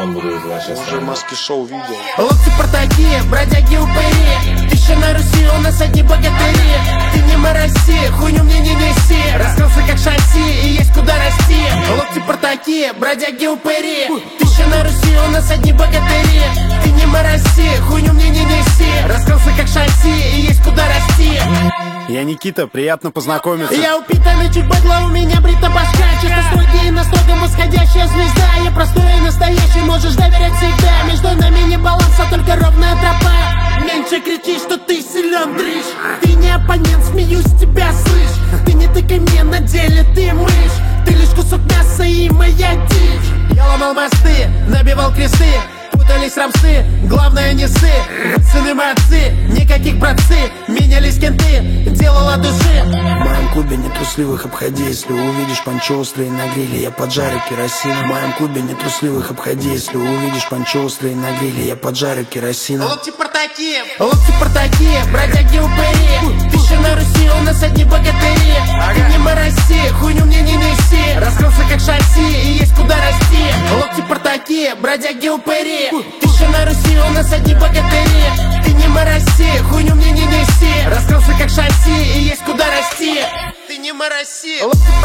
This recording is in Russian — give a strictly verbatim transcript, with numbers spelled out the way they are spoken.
там буду возвращаться. Уже маски шоу видел. Локти такие, бродяги упыри. Ты еще на Руси, у нас одни богатыри. Ты не мороси, хуйню мне не неси. Раскрылся как шасси и есть куда расти. Локти такие, бродяги упыри. Ты еще на Руси, у нас одни богатыри. Ты не мороси, хуйню мне не неси. Раскрылся как шасси и есть куда расти. Я Никита, приятно познакомиться. Я упитанный, чуть быдло, у меня брита башка. Чисто строгий, настолько восходящая звезда. Я простой и настоящий, можешь доверять всегда. Между нами не баланс, а только ровная тропа. Меньше кричи, что ты силен, дрищ. Ты не оппонент, смеюсь, тебя слышь. Ты не тыкай мне, на деле ты мышь. Ты лишь кусок мяса и моя дичь. Я ломал мосты, набивал кресты. Путались рамсы, главное не ссы. Сыны мы отцы, никаких братцы. Менялись кенты, делал от души. В моем клубе нет трусливых, обходи. Если увидишь панчо острые на гриле, я поджарю керосин. В моем клубе нет трусливых, обходи. Если увидишь панчо острые на гриле, я поджарю керосин. Локти такие, локти такие, бродяги упыри. Ты еще на Руси, у нас одни богатыри. Ты не мороси, хуйню мне не неси. Раскрылся как шасси и есть куда расти. Локти такие, бродяги упыри. Ты еще на Руси, у нас одни богатыри. Ты не мороси, хуйню мне не неси. Раскрылся как шасси и есть куда расти. Ты не мороси.